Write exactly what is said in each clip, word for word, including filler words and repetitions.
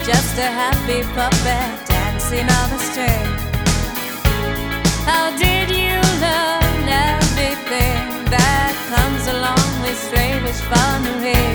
just a happy puppet dancing on a string. How did you learn everything that comes along with straight-ish funnery?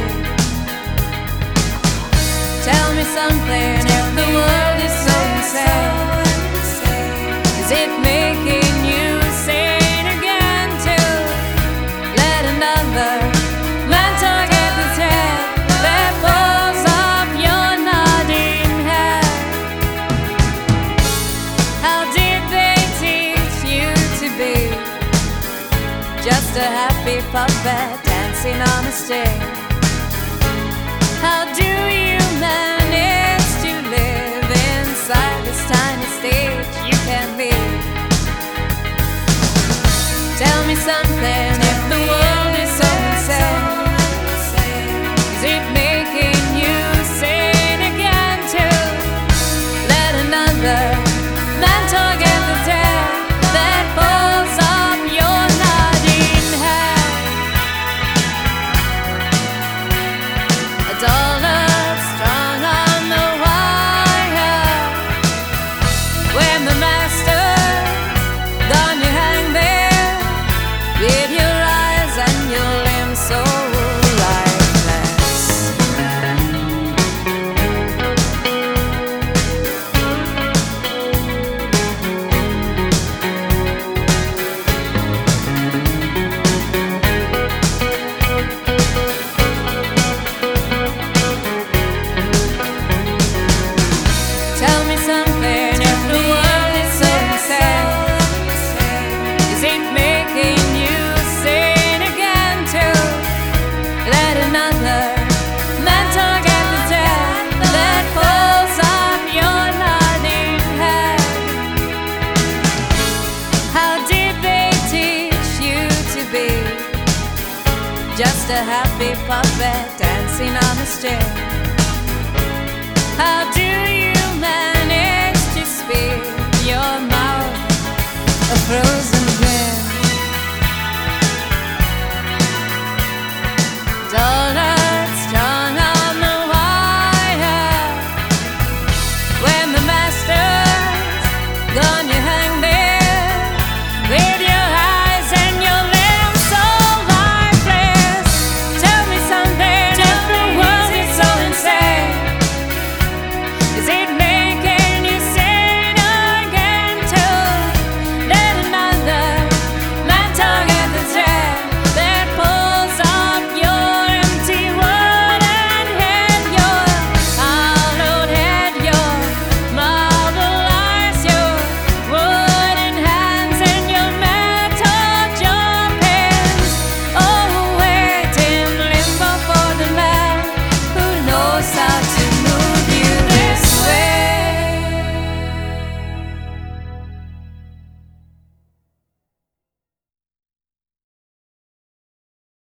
Tell me something, if the world is so insane, is it making you sane again to let another man talk at the head that pulls off your nodding head? How did they teach you to be just a happy puppet dancing on a string? How do you manage to live inside this tiny stage you can be? Tell me something, if the world is so insane, is it making you sane again to let another man talk at the tail that pulls off your nodding head? A dollar strung on the wire, when the master gone, you hang there with your eyes and your limbs so lifeless. Tell me something, if the world is so insane, is it making you sane again to let another man talk at the tail that pulls off your nodding head? How did they teach you to be just a happy puppet dancing on a string? How do you manage to speak your mouth a frozen